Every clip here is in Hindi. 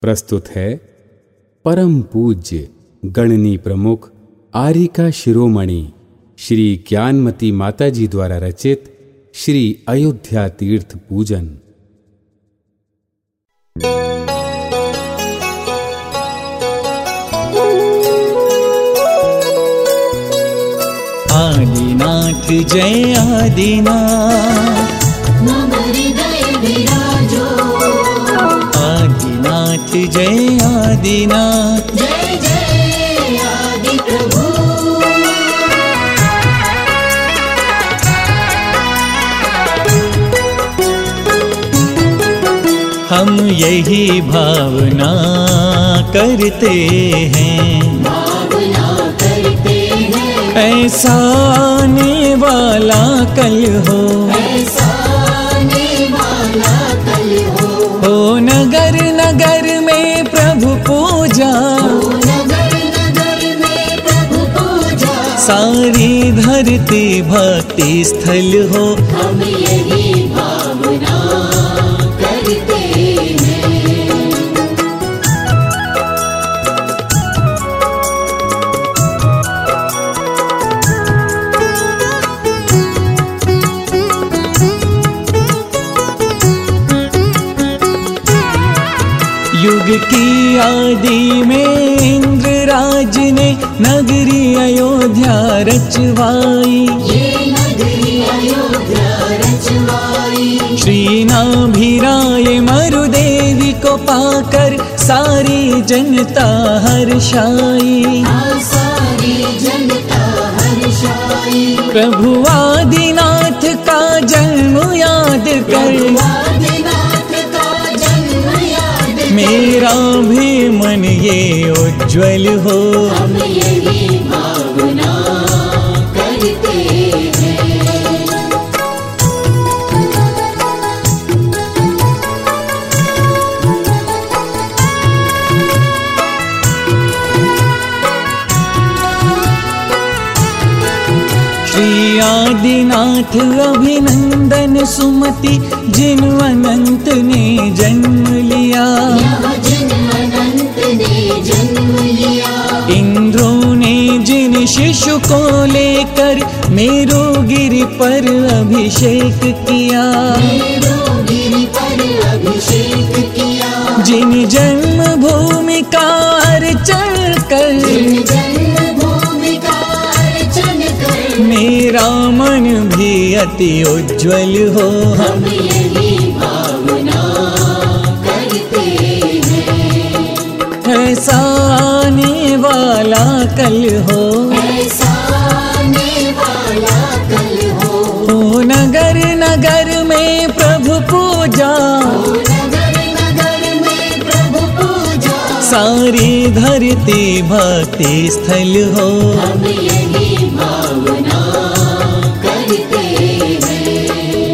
प्रस्तुत है परम पूज्य गणनी प्रमुख आर्यिका शिरोमणि श्री ज्ञानमती माता जी द्वारा रचित श्री अयोध्या तीर्थ पूजन। आदिनाथ जय आदिनाथ मम हृदय विराजो। आदिनाथ जय आदिनाथ जय जय आदि प्रभु। हम यही भावना करते हैं, भावना करते हैं, ऐसा आने वाला कल हो, ऐसा आने वाला कल हो नगर नगर में प्रभु पूजा, नगर नगर में प्रभु पूजा। सारी धरती भक्ति स्थल हो। हम यही भावना करते हैं। युग की आदि में इंद्र राज ने नगरी अयोध्या रचवाई, ये नगरी अयोध्या रचवाई। श्री नाभिराय मरुदेवी को पाकर सारी जनता हर्षाई, सारी जनता हर्षाई। प्रभु आदिनाथ का जन्म याद कर, आदिनाथ का जन्म याद कर। मेरा भी मन ये उज्ज्वल हो। हम यही भावना करते हैं। श्री आदिनाथ अभिनंदन सुमति जिन अनंत ने जन्म लिया, यहाँ जिन अनंत ने जन्म लिया। इंद्रों ने जिन शिशु को लेकर मेरुगिरि पर अभिषेक किया, मेरुगिरि पर अभिषेक किया। जिन जन्म भूमि का अर्चन कर, जन्मभूमि का अर्चन कर। मेरा मन भी अति उज्ज्वल हो। हम यही भावना करते हैं। ऐसा आने वाला कल हो, ऐसा आने वाला कल हो नगर नगर में प्रभु पूजा, नगर नगर में प्रभु पूजा। सारी धरती भक्ति स्थल हो। हम यही भावना करते हैं।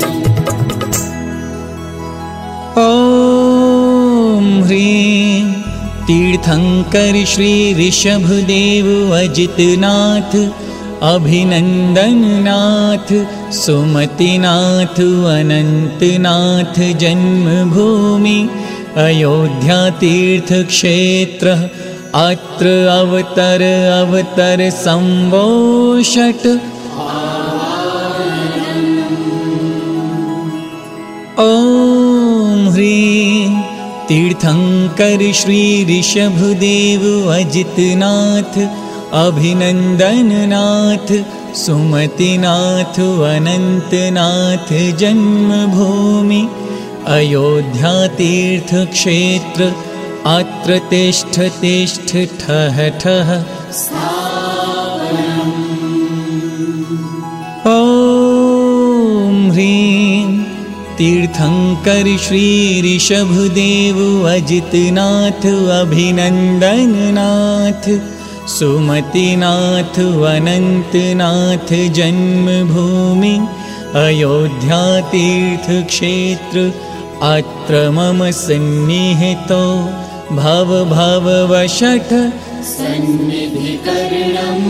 ओम ह्रीं तीर्थंकर श्री ऋषभदेव अजितनाथ अभिनंदननाथ सुमतिनाथ अनंतनाथ जन्मभूमि अयोध्या तीर्थ क्षेत्र। अत्र अवतर अवतर संवोषट। ओम ह्रीं तीर्थंकर श्री ऋषभदेव अजितनाथ अभिनंदननाथ सुमतिनाथ अनंतनाथ जन्मभूमि अयोध्या तीर्थ क्षेत्र। अत्र तिष्ठ तिष्ठ ठः ठः। ओम ह्रीं तीर्थंकर श्री ऋषभदेव अजितनाथ अभिनंदननाथ सुमतिनाथ अनंतनाथ जन्मभूमि अयोध्या तीर्थ क्षेत्र। अत्र मम सन्निहितो भवभववशठ सन्निधिकरणम्।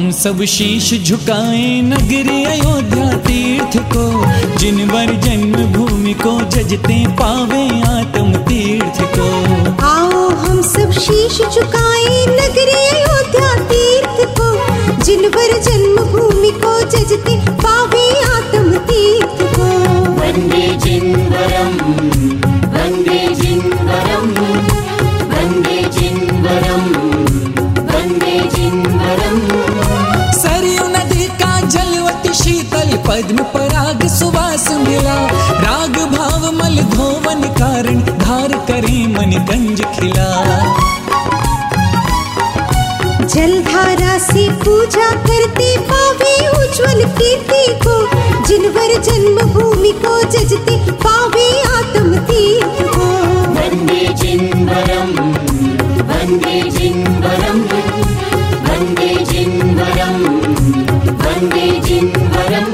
हम सब शीश झुकाएं नगरी अयोध्या तीर्थ को, जिनवर जन्म भूमि को जजते पावे आत्म तीर्थ को। आओ हम सब शीश झुकाएं नगरी अयोध्या तीर्थ को, जिनवर जन्म भूमि को जजते पावे आत्म तीर्थ को। वंदे जिन्वरम वंदे जिन्वरम वंदे जिन्वरम वंदे जिन्वरम। सरयू नदी का जल अति शीतल, पद्म पराग सुवास मिला, राग भाव मल धोवन कारण धार करे मन गंज खिला। जलधारा से पूजा करते पावे उज्ज्वल कीर्ति को, जिनवर जन्म भूमि को जजते पावे आत्म तीर्थ को। वंदे जिन्वरम वंदे जिन्वरम वंदे जिन्वरम वंदे जिन्वरम।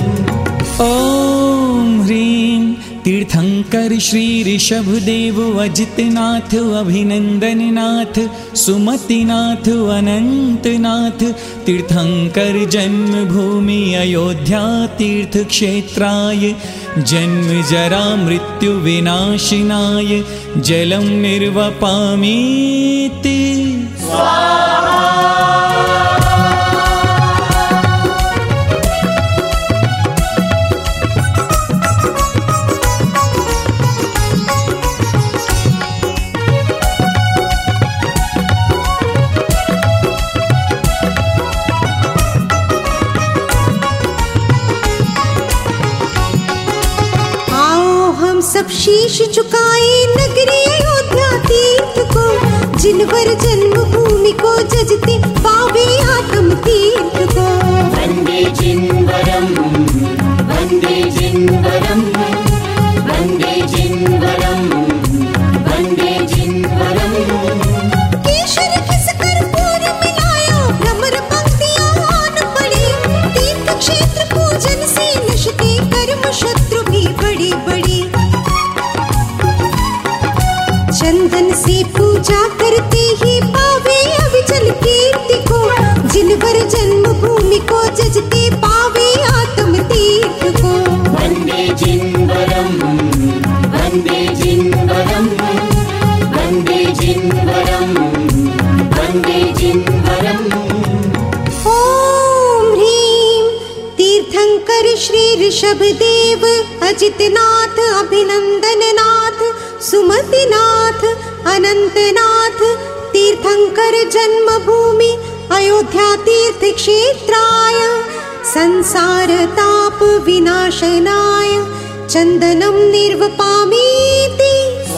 ओम ह्रीं तीर्थंकर श्री ऋषभदेव अजितनाथ अभिनंदननाथ सुमतिनाथ अनंतनाथ, तीर्थंकर जन्मभूमि अयोध्या तीर्थ क्षेत्राय, जन्म जरा मृत्यु विनाशिनाय जलम निर्वपामीति। सब शीश झुकाए नगरी अयोध्या तीर्थ को, जिनवर जन्म भूमि को जजते पावे आत्म तीर्थ को। वंदे जिन्वरम वंदे जिन्वरम वंदे जिन्वरम वंदे जिन्वरम। केशर किस कर्पूर मिलाया भ्रमर पंक्तियां आन पड़ी, तीर्थ क्षेत्र पूजन से नशते कर्म शत्रु भी बड़ी बड़ी। चंदन से पूजा करते ही पावे अविचल कीर्ति को, जिनवर जन्म भूमि को जजते पावे आत्म तीर्थ को। वंदे जिन्वरम वंदे जिन्वरम वंदे जिन्वरम वंदे जिन्वरम। ओम ह्रीं तीर्थंकर श्री ऋषभदेव अजितनाथ अभिनंदननाथ सुमतिनाथ अनंतनाथ, तीर्थंकर जन्मभूमि अयोध्या तीर्थ क्षेत्राय, संसार ताप विनाशनाय चंदनम निर्वपामीति।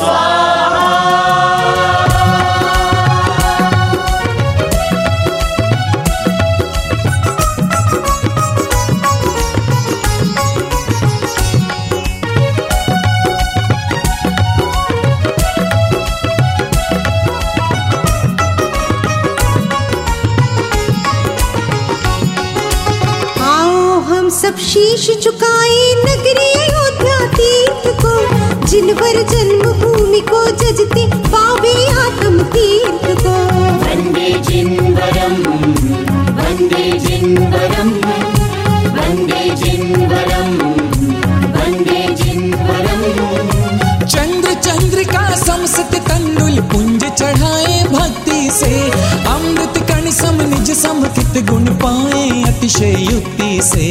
सब शीश झुकाए नगरी अयोध्या तीर्थ को, जिनवर जन्म भूमि को जजते पावे आत्म तीर्थ को। वंदे जिन्वरम वंदे जिन्वरम वंदे जिन्वरम वंदे जिन्वरम। चंद्र चंद्रिका समसत तंडुल पुंज चढ़ाए भक्ति से, अमृत कण सम निज समकित गुण पाए अतिशय युक्ति से।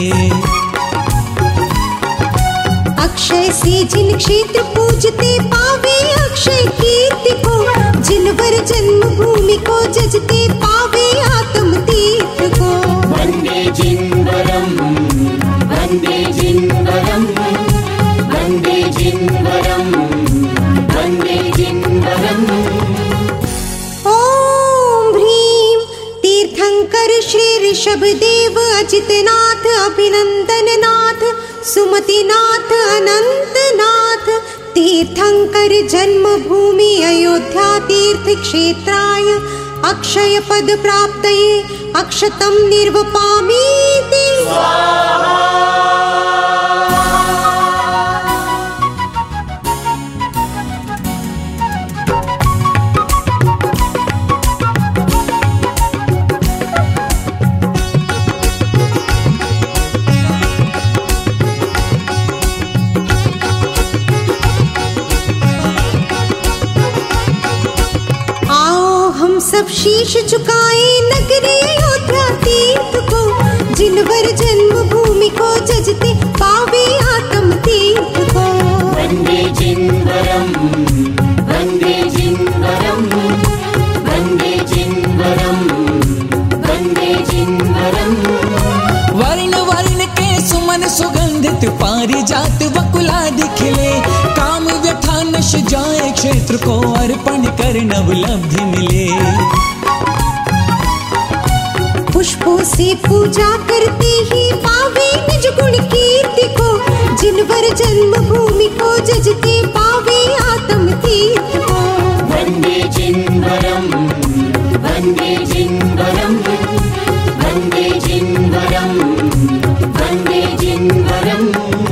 अक्षय से जिन क्षेत्र पूजते पावे अक्षय कीर्ति को, जिनवर जन्म भूमि को जजते पावे आत्म तीर्थ को। वंदे जिन्वरम वंदे जिन्वरम वंदे जिन्वरम वंदे जिन्वरम। ओम ह्रीं तीर्थंकर श्री ऋषभदेव अजितनाथ अभिनंदननाथ सुमतिनाथ अनंतनाथ, तीर्थंकर जन्मभूमि अयोध्या तीर्थ क्षेत्राय, अक्षय पद प्राप्तये अक्षतम निर्वपामीति। सब शीश झुकाए नगरी अयोध्या तीर्थ को, जिनवर जन्मभूमि को जजते पावे आत्म तीर्थ को। वंदे जिनवरम वंदे जिनवरम वंदे जिनवरम वंदे जिनवरम। वर्ण वर्ण के सुमन सुगंधित पारिजात वकुलादि खिले, काम व्यथा नश जाए क्षेत्र को अर्पण कर नवलब्धि मिले। पुष्पों से पूजा करते ही पावे निज गुण कीर्ति को, जिनवर जन्मभूमि को जजते पावे आत्म तीर्थ को। वंदे जिनवरम वंदे जिनवरम वंदे जिनवरम वंदे जिनवरम।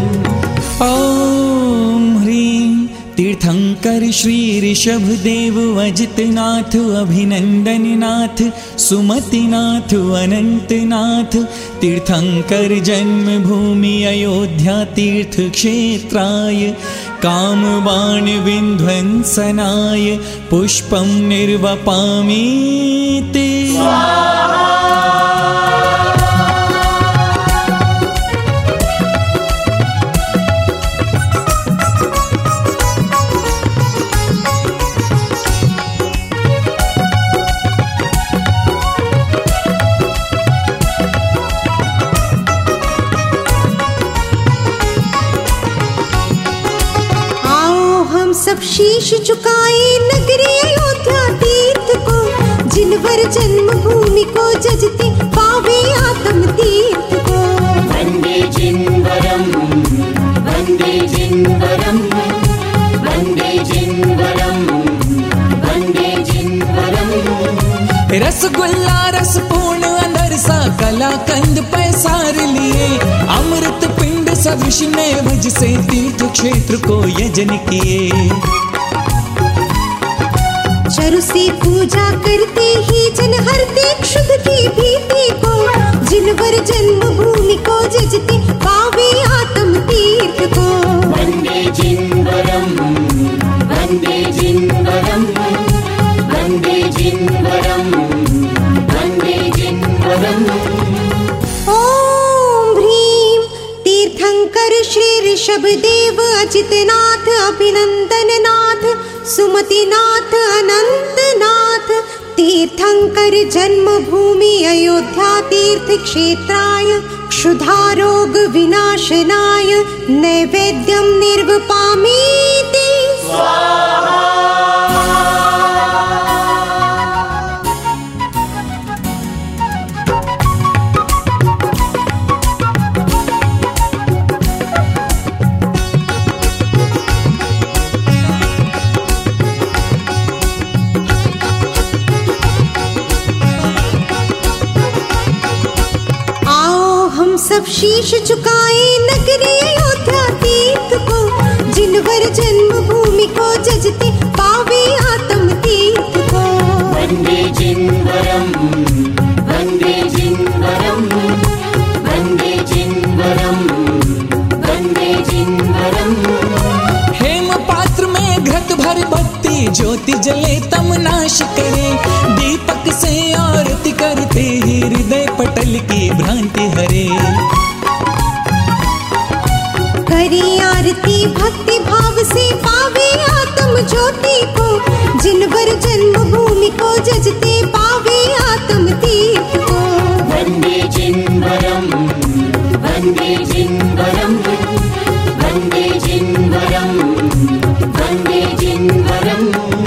ओम ह्रीं तीर्थंकर श्री ऋषभदेव अजितनाथ अभिनंदननाथ सुमतिनाथ अनंतनाथ, तीर्थंकर जन्मभूमि अयोध्या तीर्थ क्षेत्राय, कामबाण विध्वंसनाय पुष्पं निर्वपामि ते। सब शीश झुकाए नगरी अयोध्या तीर्थ को, जिनवर जन्मभूमि को जजते पावे आत्म तीर्थ को। वंदे जिनवरम वंदे जिनवरम वंदे जिनवरम वंदे जिनवरम। रसगुल्ला रस पूर्ण अंदर सा कलाकंद पैसार लिए, अमृत पिंड सदृश नैवेज से तीर्थ क्षेत्र को यजन किए। चरु से पूजा करते ही जन हरते क्षुध की भीति को, जिनवर जन्मभूमि को जजते पावे आत्म तीर्थ को। वंदे जिनवरम वंदे जिनवरम वंदे जिनवरम वंदे जिनवरम। ओम ह्रीं तीर्थंकर श्री ऋषभदेव अजितनाथ अभिनंदननाथ सुमतिनाथ अनंतनाथ, तीर्थंकर जन्मभूमि अयोध्या तीर्थ क्षेत्राय, क्षुधारोग विनाशनाय नैवेद्यं निर्वपामि ते। सब शीश झुकाए नगरी अयोध्या तीर्थ को, जिनवर जन्मभूमि को जजते पावे आत्म तीर्थ को। वंदे जिनवरम वंदे जिनवरम वंदे जिनवरम वंदे जिनवरम। हेम पात्र में घृत भर बत्ती ज्योति जले तम नाश करे, दीपक से आरती करते ही हृदय पटल की भ्रांति हरे। करी आरती भक्ति भाव से पावे आत्म ज्योति को, जिनवर जन्मभूमि को जजते पावे आत्म तीर्थ को। वंदे जिनवरम वंदे जिनवरम वंदे जिनवरम वंदे जिनवरम।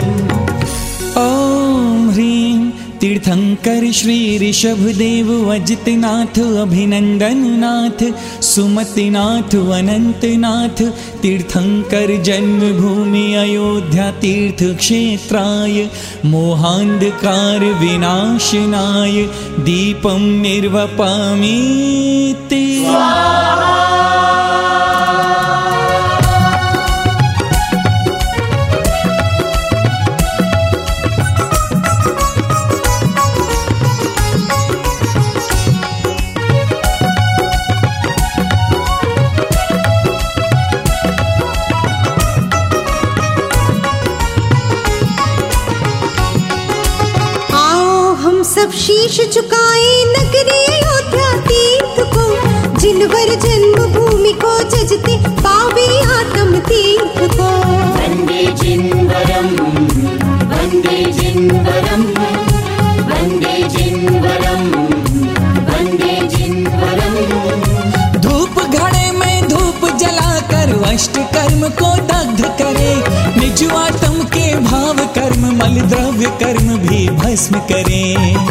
ओम ह्रीं तीर्थंकर श्री ऋषभदेव अजितनाथ अभिनंदननाथ सुमतिनाथ अनंतनाथ, तीर्थंकर जन्मभूमि अयोध्या तीर्थ क्षेत्राय, मोहांधकार विनाशनाय दीपं निर्वपामि ते। सब शीश झुकाए नगरी अयोध्या तीर्थ को, जिनवर जन्मभूमि को जजते पावे आत्म तीर्थ को। वंदे जिनवरम वंदे जिनवरम वंदे जिनवरम वंदे जिनवरम। धूप घड़े में धूप जलाकर अष्ट कर्म को दग्ध करे, निज आत्म के भाव कर्म मल द्रव्य कर्म भी भस्म करे।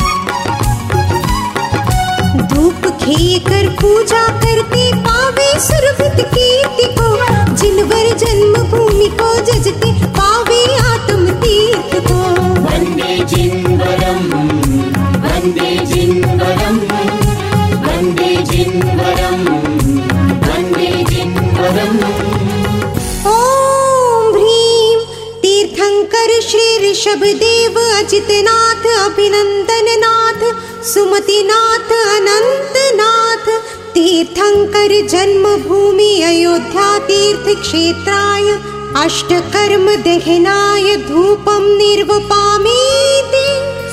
धूप खेय कर पूजा करते पावे सुरभित कीर्ति को, जिनवर जन्मभूमि को जजते पावे आत्म तीर्थ को। वंदे जिनवरम वंदे जिनवरम वंदे जिनवरम वंदे जिनवरम। ओम ह्रीं तीर्थंकर श्री ऋषभदेव अजितनाथ अभिनंदननाथ सुमतिनाथ अनंतनाथ, तीर्थंकर जन्मभूमि अयोध्या तीर्थ क्षेत्राय अष्टकर्म दहनाय धूपम निर्वपामीति।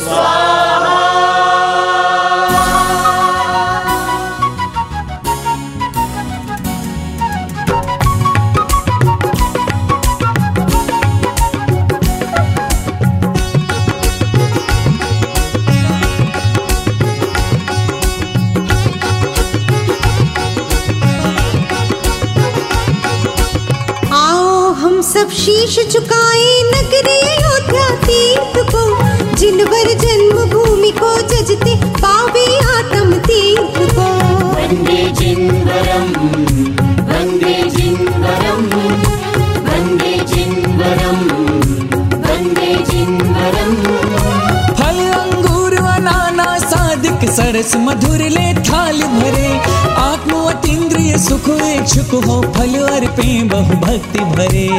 सब शीश झुकाए नगरी अयोध्या तीर्थ को, जिनवर जन्मभूमि को जजते पावे आत्म तीर्थ को। वंदे जिनवरम वंदे जिनवरम वंदे जिनवरम वंदे जिनवरम। फल अंगूर अनानास सादिक सरस मधुर ले थाल भरे, आत्म अतीन्द्रिय सुख इच्छुक हो फल अर्पे बहु भक्ति भरे।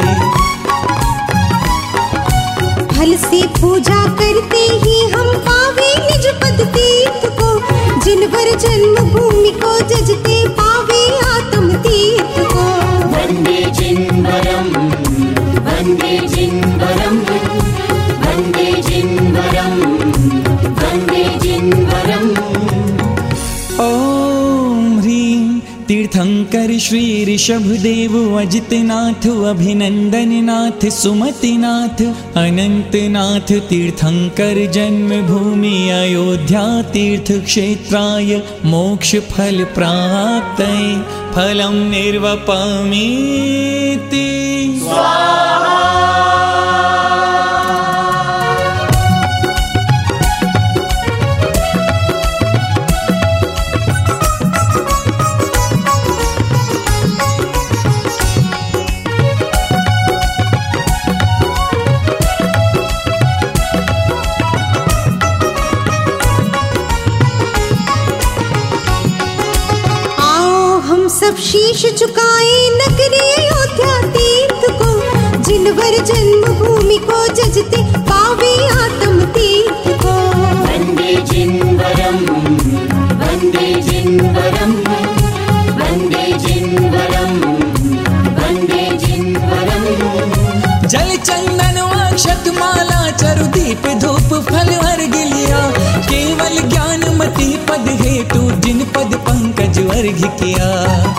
फल से पूजा करते ही हम पावे निज पद तीर्थ को, जिनवर जन्मभूमि को जजते पावे आत्म तीर्थ को। वंदे जिनवरम वंदे जिनवरम वंदे जिनवरम वंदे जिनवरम। ओम ह्रीं तीर्थंकर श्री ऋषभदेव अजितनाथ अभिनंदननाथ सुमतिनाथ अनंतनाथ, तीर्थंकर जन्मभूमि अयोध्या तीर्थ क्षेत्राय मोक्ष फल प्राप्तये फलम निर्वपामीति। सब शीश झुकाए नगरी अयोध्या तीर्थ को, जिनवर जन्मभूमि को जजते पावे आत्म तीर्थ को। वंदे जिनवरम वंदे जिनवरम वंदे जिनवरम वंदे जिनवरम। जल चंदन अक्षत माला चरु दीप धूप फल अर्घ लिया, केवल ज्ञान मति पद हेतु जिन पद पंकज अर्घ किया।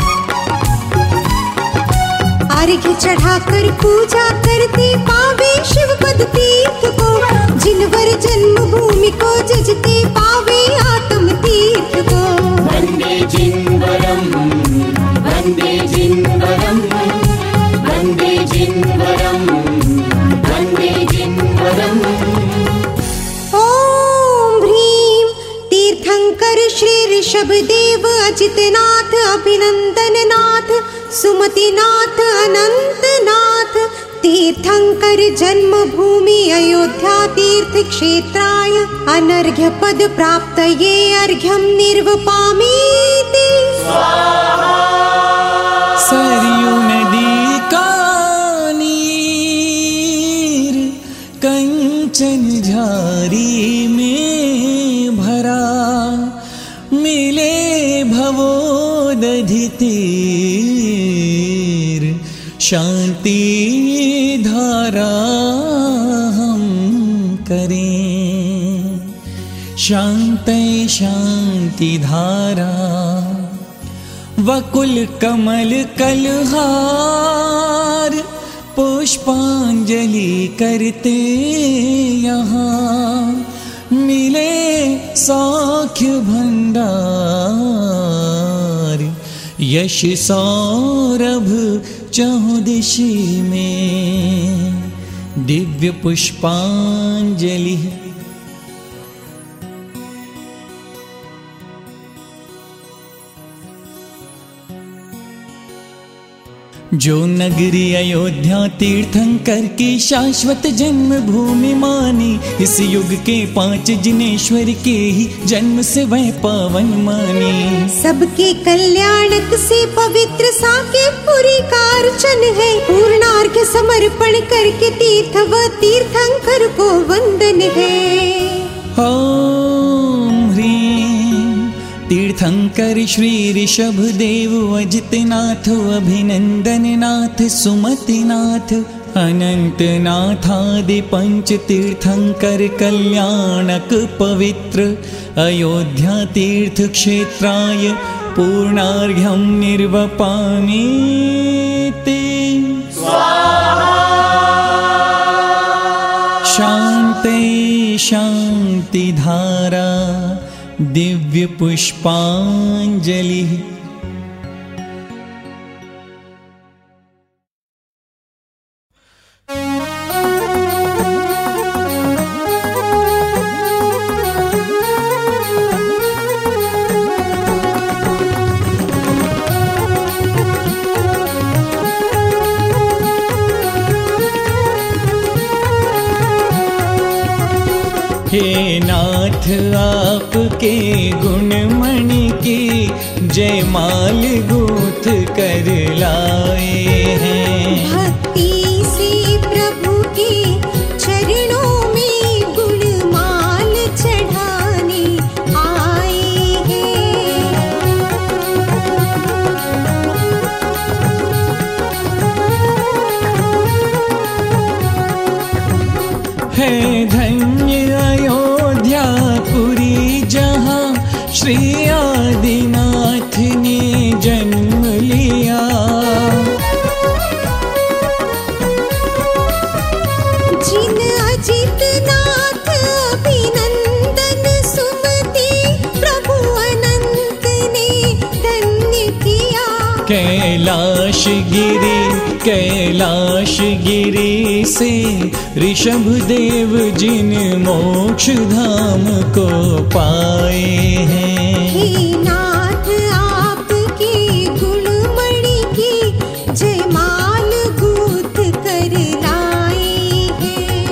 अर्घ चढ़ाकर पूजा करते पावे शिव पद तीर्थ को, जिनवर जन्मभूमि को जजते पावे आत्म तीर्थ को। वंदे जिनवरम वंदे जिनवरम वंदे जिनवरम वंदे जिनवरम। ओम ह्रीं तीर्थंकर श्री ऋषभदेव अजितनाथ अभिनंदननाथ सुमतिनाथ अनंतनाथ, तीर्थंकर जन्मभूमि अयोध्या तीर्थ क्षेत्राय अनर्घ्य पद प्राप्तये अर्घ्यम निर्वपामीति। सरयू नदी का नीर कंचन झारी में भरा, मिले भवोदधि तीर शांति धारा हम करें। शांतै शांति धारा वकुल कमल कलहार पुष्पांजलि करते यहाँ मिले सौख्य भंडार यश सौरभ चहुदिशि में दिव्य पुष्पांजलि। जो नगरी अयोध्या तीर्थंकर की शाश्वत जन्म भूमि मानी, इस युग के 5 जिनेश्वर के ही जन्म से वह पावन मानी। सबके कल्याणक से पवित्र साकेतपुरी का अर्चन है, पूर्णार्घ्य समर्पण करके तीर्थ व तीर्थंकर को वंदन है। ओम ह्रीं तीर्थंकर श्री ऋषभ देव अजितनाथ अभिनंदन नाथ सुमतिनाथ अनंतनाथादि पंच तीर्थंकर कल्याणक पवित्र अयोध्या तीर्थ क्षेत्राय पूर्णार्घ्यं निर्वपामि ते। शांति शांति धारा दिव्य पुष्पांजलि। हे नाथ आपके गुणमणि की जयमाल गूंथ कर लाए हैं। भक्ति से प्रभु के चरणों में गुणमाल चढ़ाने आए हैं। है धन्य अयोध्यापुरी जहाँ श्री आदिनाथ ने जन्म लिया। जिन अजितनाथ अभिनंदन सुमति प्रभु अनंत ने धन्य किया। कैलाश गिरी से ऋषभ देव जिन मोक्ष धाम को पाए हैं। हे नाथ आपके गुणमणि की जयमाल गूंथ कर लाए हैं।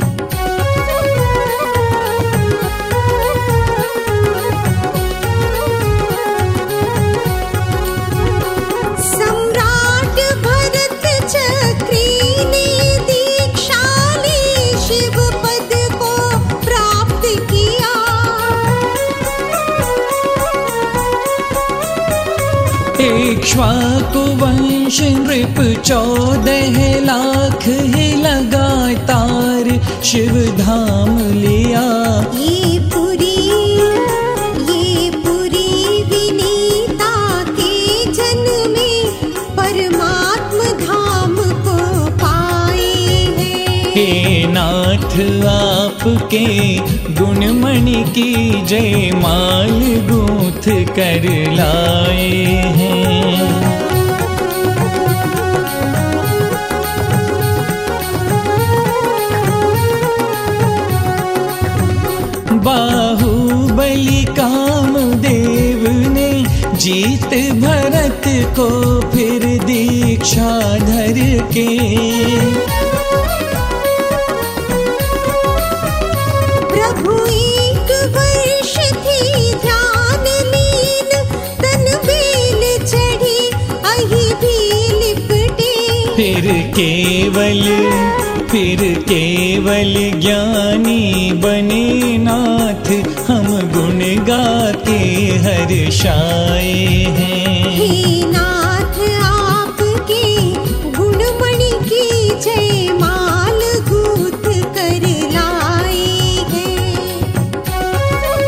सम्राट भरत चक्री ने दीक्षा ली, शिव पद को प्राप्त किया। इक्ष्वाकु वंश नृप 14 लाख ही लगातार शिव धाम लिया। ये पुरी विनीता के जन्म में परमात्म धाम को पाए हैं। हे नाथ आपके गुणमणि की जयमाल गूंथ कर लाए हैं। बाहुबली कामदेव ने जीत भरत को फिर दीक्षा धर के। प्रभु एक वर्ष थी ध्यान लीन, तन बेल चढ़ी अहि भी लिपटे। फिर केवल ज्ञानी बने नाथ हम गुण गा के हर्षाए हैं। हे नाथ आपके गुणमणि की जयमाल गूंथ कर लाए हैं।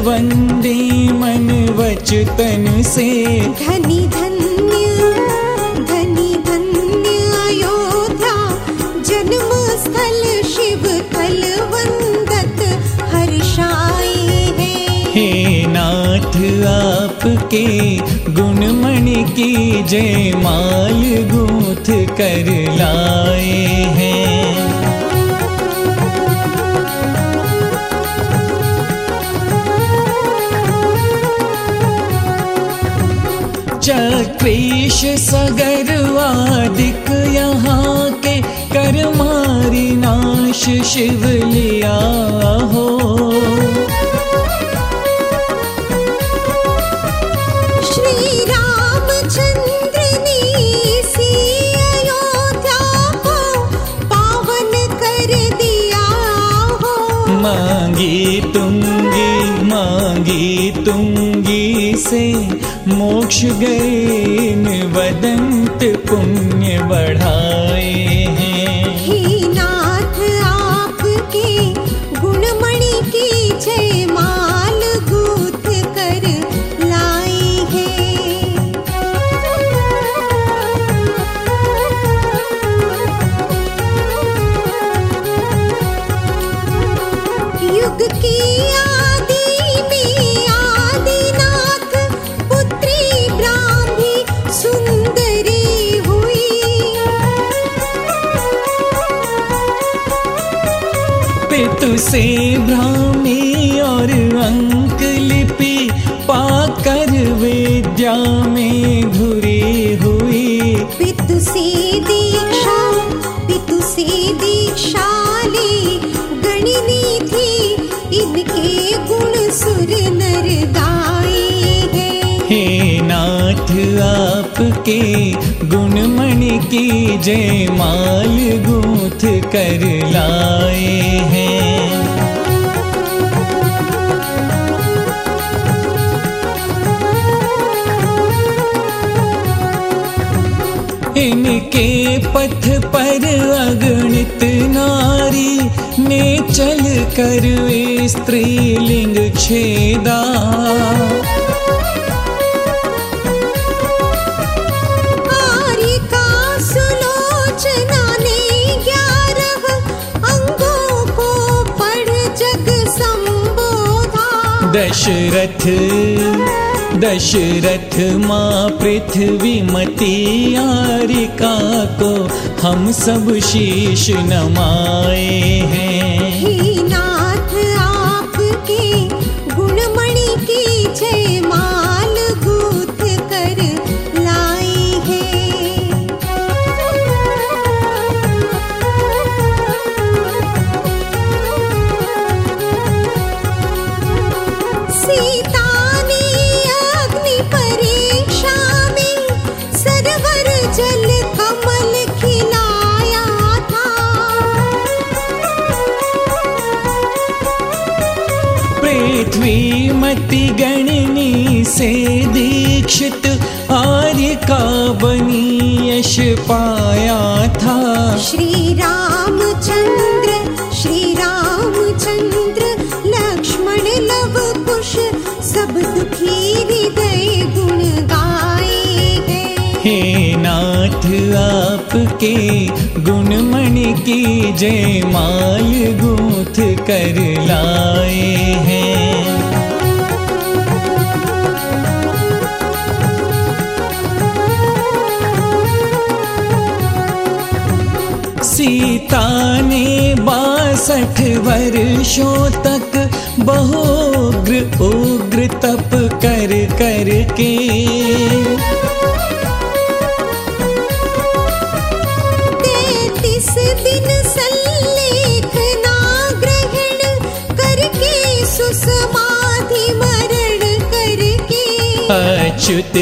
वंदे मन वचन से। धनी धन्य धनी धन्य अयोध्या, जन्म स्थल शिव कल वंदत हर्षाए हैं। हे नाथ आपके गुणमणि की जयमाल गूंथ कर लाए हैं। चक्रेश सगरवादिक यहाँ के कर मारी नाश शिव लिया हो। श्री रामचंद्र ने सी अयोध्या को पावन कर दिया हो। मांगी तुंगी से मोक्ष गए वदंत पुण्य बढ़ाए हैं। हे नाथ आपके गुणमणि की जयमाल गूंथ कर लाए हैं। युग की आदि में आदिनाथ पुत्री ब्राह्मी सुंदरी हुई। पितु से ब्राह्मी और अंक लिपि पाकर विद्या में धुरी हुई। पितु से दीक्षा ली गणिनी थी, इनके गुण सुर नर गाए हैं। हे नाथ आपके गुणमणि की जयमाल गूंथ कर लाए हैं। इनके पथ पर अगणित नारी ने चल कर स्त्रीलिंग छेदा। आरिका सुलोचना ने 11 अंगों को पढ़ जग संबोधा। दशरथ माँ पृथ्वीमती आरिका को हम सब शीश नमाए हैं। हे नाथ आपके गुणमणि की जयमाल गूंथ कर लाए हैं। सीता ने अग्नि परीक्षा में सरवर जल कमल खिलाया था। पृथ्वीमती गणनी से दीक्षित आर्यका बनी यश पाया था। श्री रामचंद्र लक्ष्मण लव कुश सब दुखी हृदय गुण गाए हैं। हे नाथ आपके गुणमणि की जयमाल गूंथ कर लाए हैं। सीता ने 62 वर्षों तक उग्र तप कर के 33 दिन सल्लेखना ग्रहण करके सुसमाधि मरण करके। अच्युत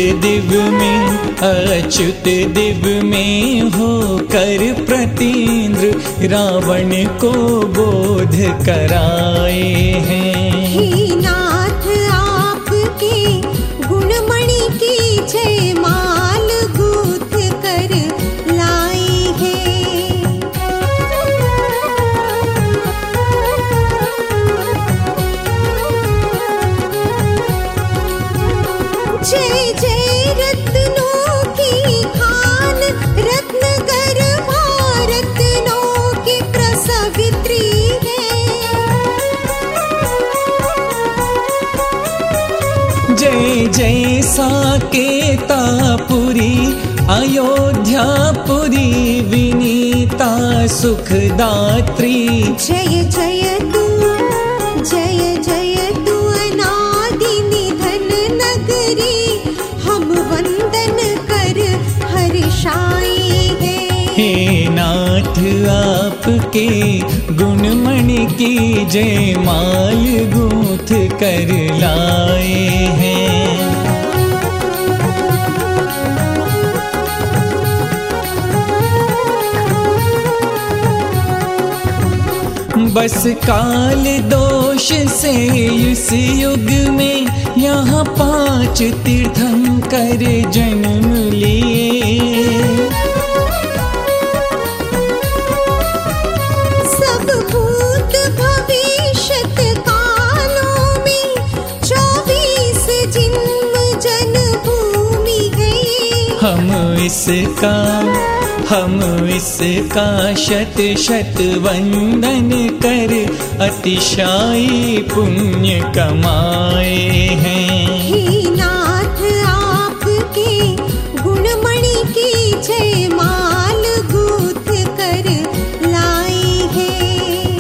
दिव में होकर प्रतीन्द्र रावण को बोध कराए हैं। हे नाथ आपके गुणमणि की जयमाल गूंथ कर लाए हैं। जय जय रत्नों की खान, रत्न गर्भा रत्नों की प्रसवित्री है। जय जय साकेतापुरी, अयोध्यापुरी, विनीता सुखदात्री। जय जय तू अनादि निधन नगरी, हम वंदन कर हर्षाई है। हे नाथ आपके गुणमणि की जय माल गूंथ कर लाए हैं। बस काल दोष से इस युग में यहाँ 5 तीर्थंकर जन्म लिए। सब भूत भविष्यत कालों में 24 जन्म जन्मभूमि गए। हम इसका शत शत वंदन कर अतिशायी पुण्य कमाए हैं। हे नाथ आपके गुणमणि की जय माल गूंथ कर लाई है।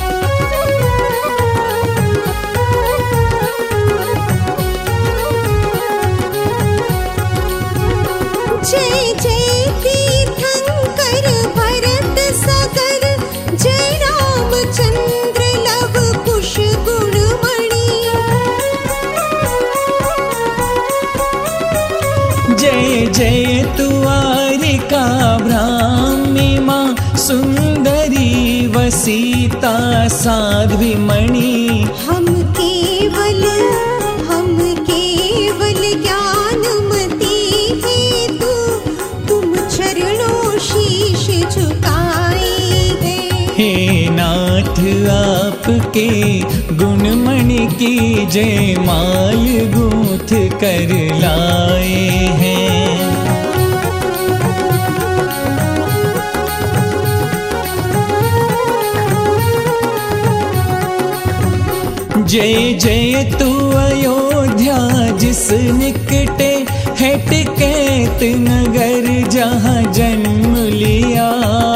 जय जय तीर्थंकर भरत सगर, जय रामचंद्र लव कुश गुणमणि। जय जय तुआरिका ब्राह्मी माँ, सुंदरी वसीता साध्वी मणि। हम केवल ज्ञानमती हेतु तुम चरणों शीश झुकाए हैं। हे नाथ आपके गुणमणि की जय माल गूंथ कर लाए हैं। जय जय तू अयोध्या जिस निकटे है टिकैत नगर जहाँ जन्म लिया।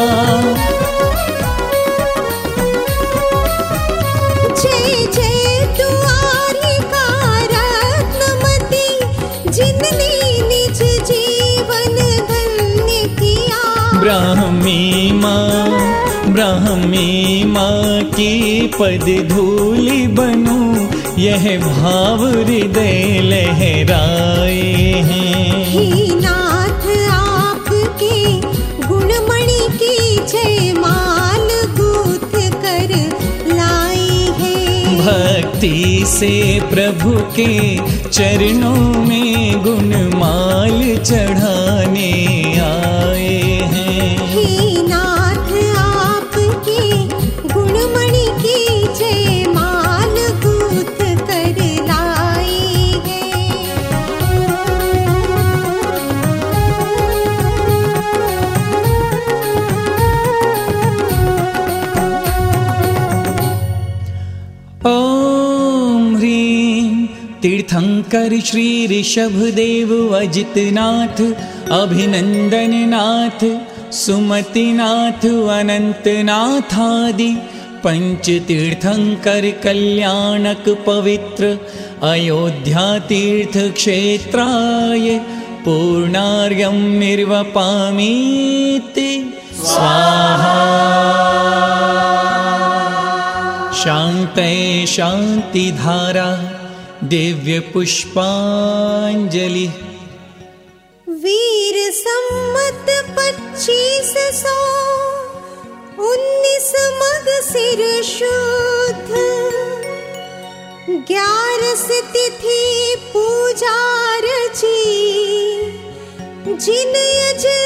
जय जय द्वारिका रत्नमती, जिनने निज जीवन धन्य किया। ब्राह्मी माँ की पद धूलि बनूं, यह भाव हृदय लहराए हैं। हे नाथ आपके गुणमणि की जय माल गूंथ कर लाई है। भक्ति से प्रभु के चरणों में गुणमाल चढ़ाने आए हैं। हे नाथ आपके गुणमणि की जय माल गूंथ कर लाई है। ओम ह्रीं तीर्थंकर श्री ऋषभदेव अजितनाथ, अभिनंदननाथ, सुमतिनाथ, अनंतनाथादि पंच तीर्थंकर कल्याणक पवित्र अयोध्या तीर्थ क्षेत्राय पूर्णार्घ्यं निर्वपामीति स्वाहा। शांतये शांतिधारा दिव्य पुष्पांजलि। वीर सम्मत 2519 मग सिर शुद्ध, 11 तिथि पूजा रची, जिन यज